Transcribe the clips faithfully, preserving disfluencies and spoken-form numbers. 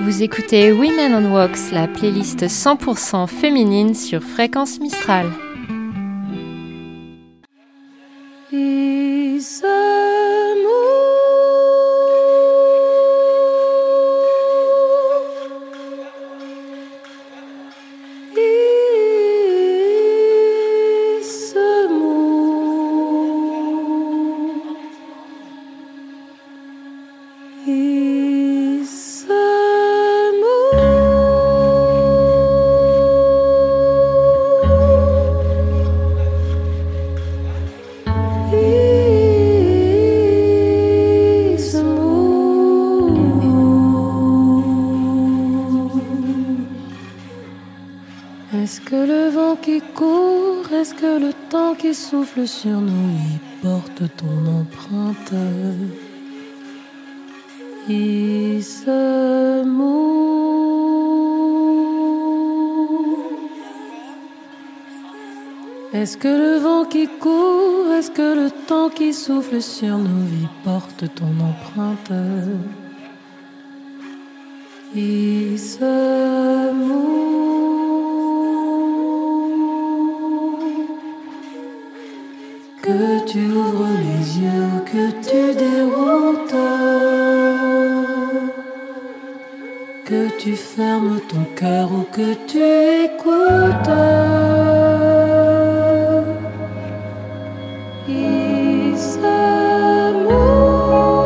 Vous écoutez Women on Walks, la playlist cent pour cent féminine sur Fréquence Mistral. Qui souffle sur nous, il porte ton empreinte. Il se mouille. Est-ce que le vent qui court, est-ce que le temps qui souffle sur nos vies porte ton empreinte? Il se mouille. Que tu ouvres les yeux ou que tu déroutes, que tu fermes ton cœur ou que tu écoutes, il se mouille.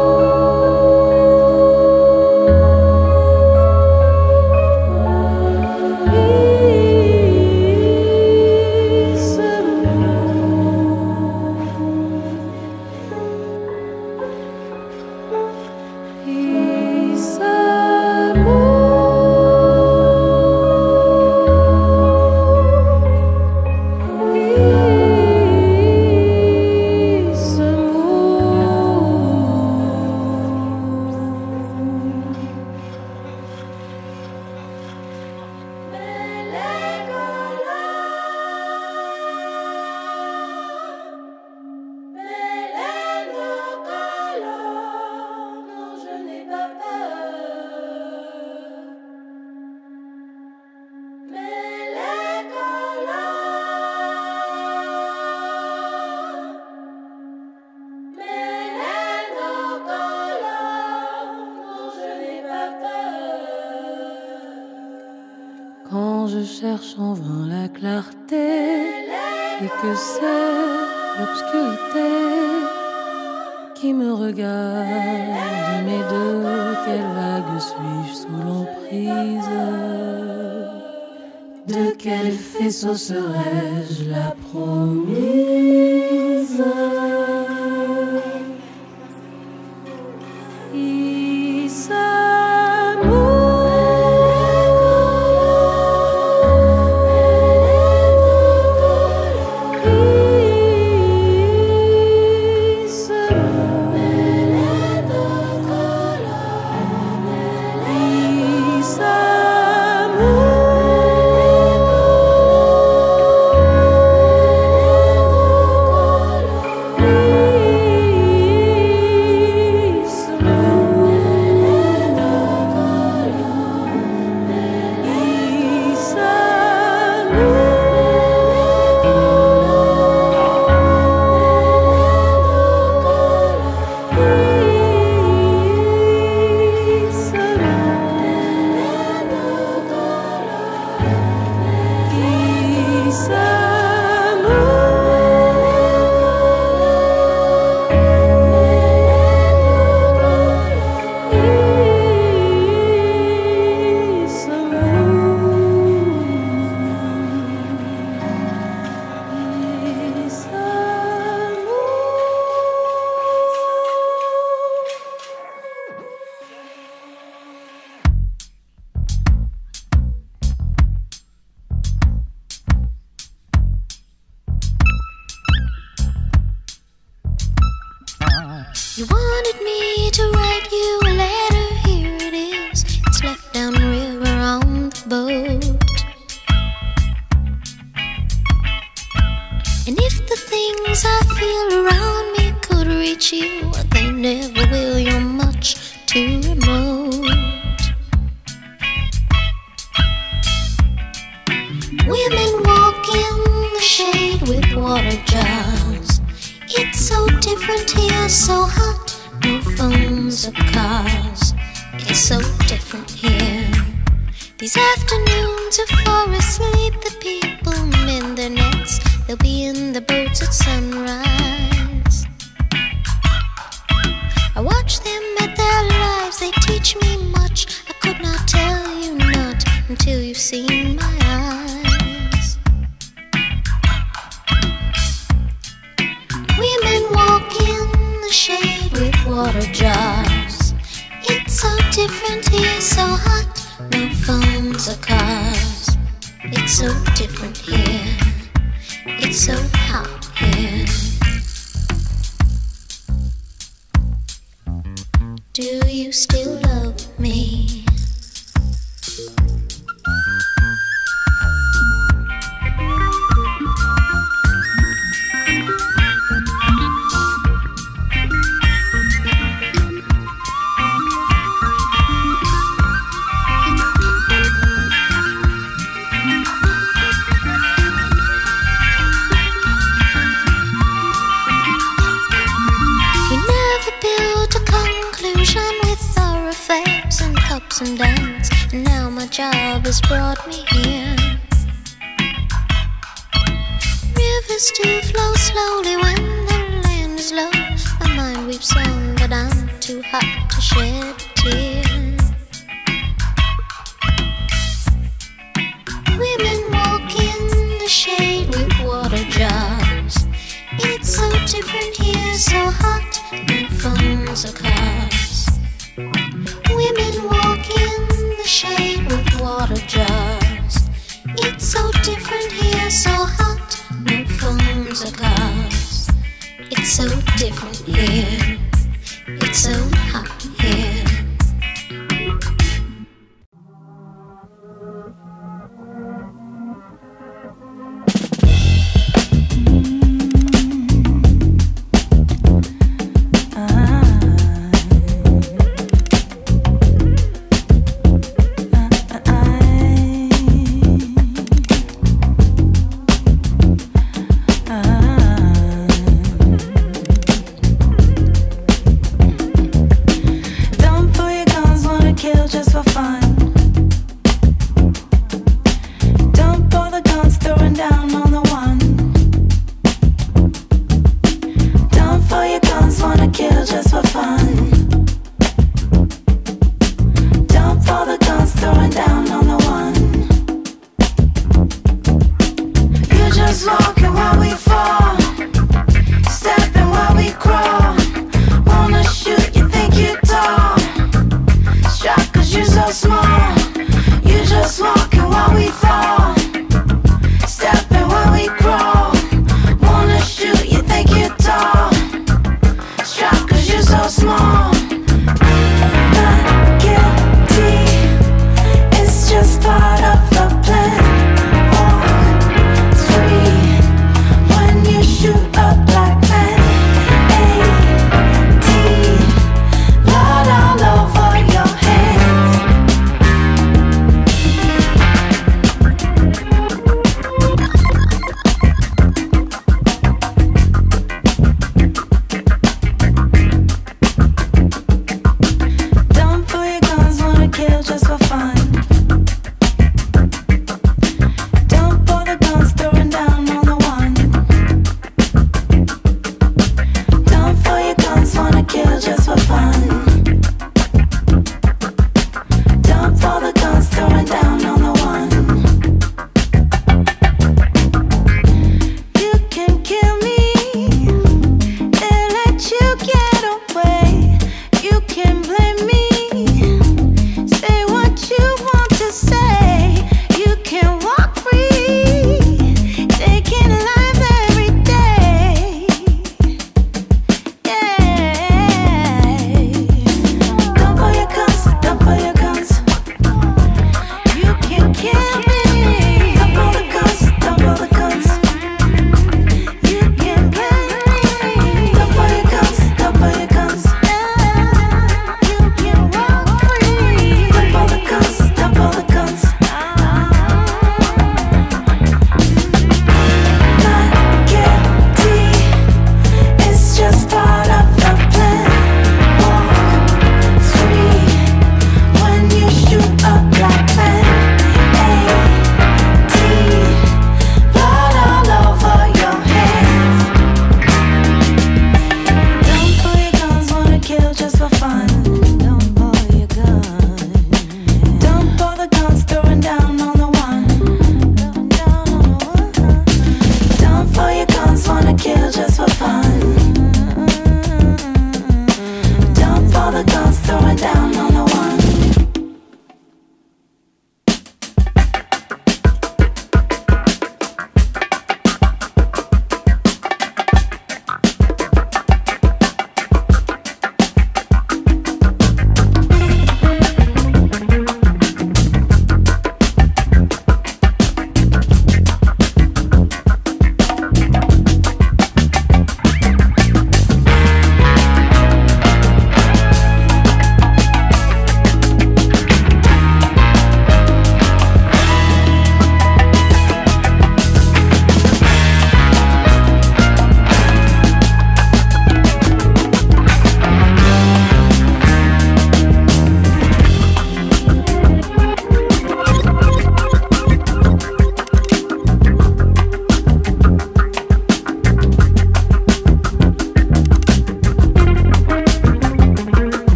Je cherche en vain la clarté et que c'est l'obscurité qui me regarde. Mais de quelle vague suis-je sous l'emprise? De quel faisceau serais-je la promise? Il You wanted me to write you a letter, here it is. It's left downriver on the boat. And if the things I feel around me could reach you, they never will, you're much too remote. here, so hot, no phones or cars. It's so different here. These afternoons are for asleep. The people mend their nets. They'll be in the boats at sunrise. I watch them at their lives. They teach me much. I could not tell you not until you've seen my eyes. Women walk in the shade with water jars. It's so different here, so hot, no phones or cars. It's so different here. It's so hot here. Do you still love me? And downs, and now my job has brought me here. Rivers do flow slowly when the land is low. My mind weeps on, but I'm too hot to shed a tear. Women walk in the shade with water jars. It's so different here, so hot, no phones or cars. Women walk in the shade with water jars. It's so different here, so hot, no phones or cars. It's so different here. It's so hot here.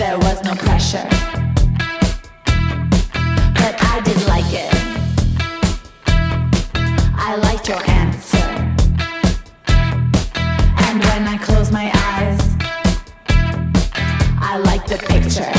there was no pressure, but I did like it. I liked your answer, and when I close my eyes, I like the picture.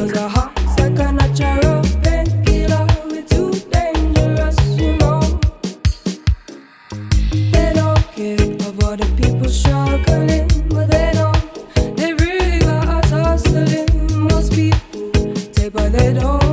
Cause our heart's like a natural painkiller. We're too dangerous, you know. They don't care of all the people struggling, but they don't. They really got us hustling. Most people take, but they don't.